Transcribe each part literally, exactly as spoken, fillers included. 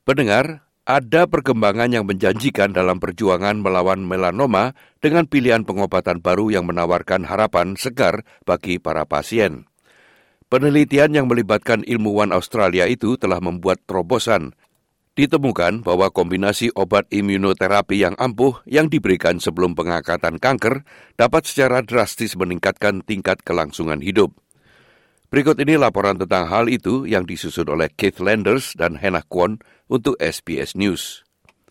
Pendengar, ada perkembangan yang menjanjikan dalam perjuangan melawan melanoma dengan pilihan pengobatan baru yang menawarkan harapan segar bagi para pasien. Penelitian yang melibatkan ilmuwan Australia itu telah membuat terobosan. Ditemukan bahwa kombinasi obat imunoterapi yang ampuh yang diberikan sebelum pengangkatan kanker dapat secara drastis meningkatkan tingkat kelangsungan hidup. Berikut ini laporan tentang hal itu yang disusun oleh Keith Landers dan Hannah Kwon untuk S B S News.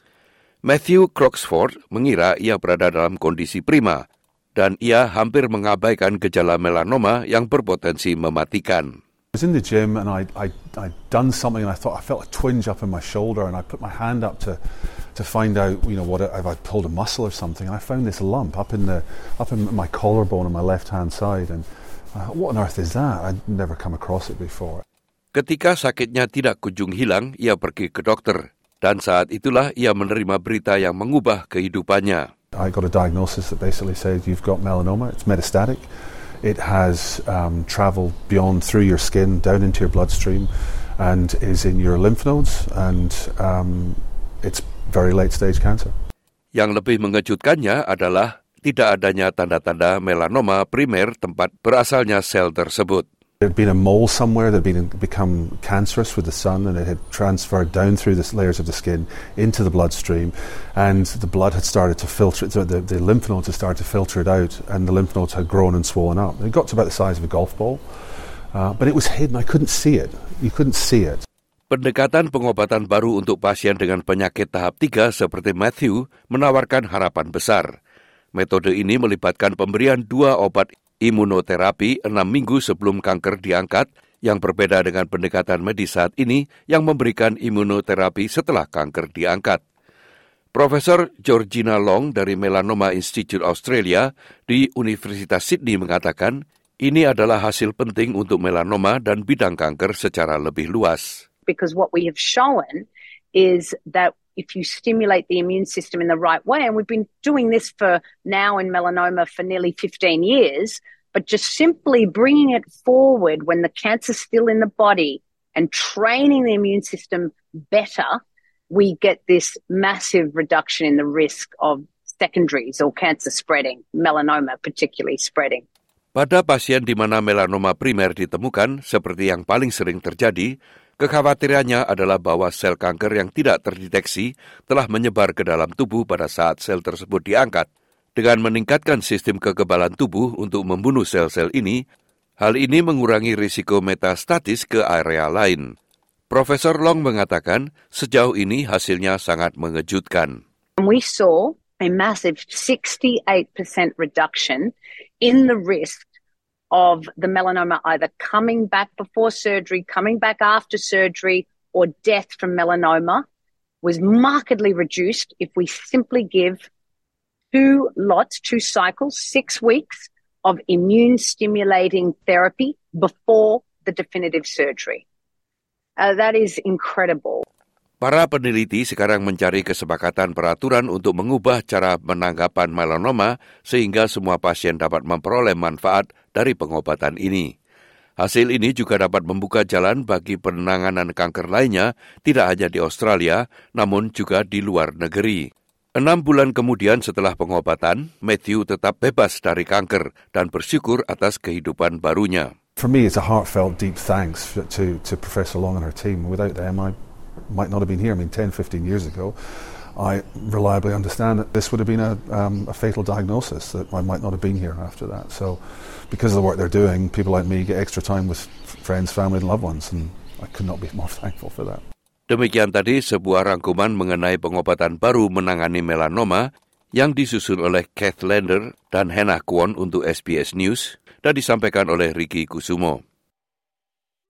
Matthew Croxford mengira ia berada dalam kondisi prima, dan ia hampir mengabaikan gejala melanoma yang berpotensi mematikan. I was in the gym and I I I'd done something and I thought I felt a twinge up in my shoulder and I put my hand up to to find out, you know, what it, if I'd pulled a muscle or something, and I found this lump up in the up in my collarbone on my left hand side, and I thought, what on earth is that? I'd never come across it before. Ketika sakitnya tidak kunjung hilang, ia pergi ke dokter, dan saat itulah ia menerima berita yang mengubah kehidupannya. I got a diagnosis that basically said you've got melanoma. It's metastatic. It has um, travelled beyond through your skin down into your bloodstream and is in your lymph nodes, and um, it's very late stage cancer. Yang lebih mengejutkannya adalah tidak adanya tanda-tanda melanoma primer tempat berasalnya sel tersebut. There had been a mole somewhere that had been, become cancerous with the sun, and it had transferred down through the layers of the skin into the bloodstream, and the blood had started to filter it, so the, the lymph nodes had started to filter it out, and the lymph nodes had grown and swollen up. It got to about the size of a golf ball, uh, but it was hidden. I couldn't see it. You couldn't see it. Pendekatan pengobatan baru untuk pasien dengan penyakit tahap tiga seperti Matthew menawarkan harapan besar. Metode ini melibatkan pemberian dua obat imunoterapi enam minggu sebelum kanker diangkat, yang berbeda dengan pendekatan medis saat ini yang memberikan imunoterapi setelah kanker diangkat. Profesor Georgina Long dari Melanoma Institute Australia di Universitas Sydney mengatakan, ini adalah hasil penting untuk melanoma dan bidang kanker secara lebih luas. Because what we have shown is that if you stimulate the immune system in the right way, and we've been doing this for now in melanoma for nearly fifteen years, but just simply bringing it forward when the cancer's still in the body and training the immune system better, we get this massive reduction in the risk of secondaries or cancer spreading, melanoma particularly spreading. Pada pasien di mana melanoma primer ditemukan, seperti yang paling sering terjadi, kekhawatirannya adalah bahwa sel kanker yang tidak terdeteksi telah menyebar ke dalam tubuh pada saat sel tersebut diangkat. Dengan meningkatkan sistem kekebalan tubuh untuk membunuh sel-sel ini, hal ini mengurangi risiko metastatis ke area lain. Profesor Long mengatakan, sejauh ini hasilnya sangat mengejutkan. We saw a massive sixty-eight percent reduction in the risk of the melanoma either coming back before surgery, coming back after surgery, or death from melanoma was markedly reduced if we simply give two lots, two cycles, six weeks of immune-stimulating therapy before the definitive surgery. Uh, that is incredible. Para peneliti sekarang mencari kesepakatan peraturan untuk mengubah cara penanggapan melanoma sehingga semua pasien dapat memperoleh manfaat dari pengobatan ini. Hasil ini juga dapat membuka jalan bagi penanganan kanker lainnya, tidak hanya di Australia, namun juga di luar negeri. Enam bulan kemudian setelah pengobatan, Matthew tetap bebas dari kanker dan bersyukur atas kehidupan barunya. For me, it's a heartfelt, deep thanks to, to Professor Long and her team. Without them, I might not have been here. I mean, ten, fifteen years ago, I reliably understand that this would have been a, um, a fatal diagnosis, that I might not have been here after that. So, because of the work they're doing, people like me get extra time with friends, family and loved ones, and I could not be more thankful for that. Demikian tadi sebuah rangkuman mengenai pengobatan baru menangani melanoma yang disusun oleh Keith Lander dan Hannah Kwon untuk S B S News dan disampaikan oleh Ricky Kusumo.